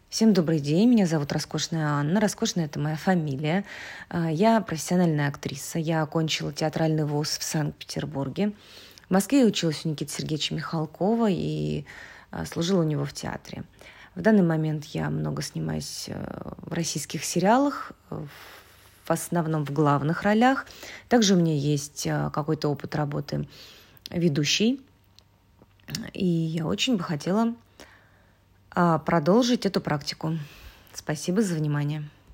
Всем добрый день, меня зовут Роскошная Анна. Роскошная — это моя фамилия. Я профессиональная актриса. Я окончила театральный вуз в Санкт-Петербурге. В Москве я училась у Никиты Сергеевича Михалкова и служила у него в театре. В данный момент я много снимаюсь в российских сериалах, в основном в главных ролях. Также у меня есть какой-то опыт работы ведущей. И я очень бы хотела продолжить эту практику. Спасибо за внимание.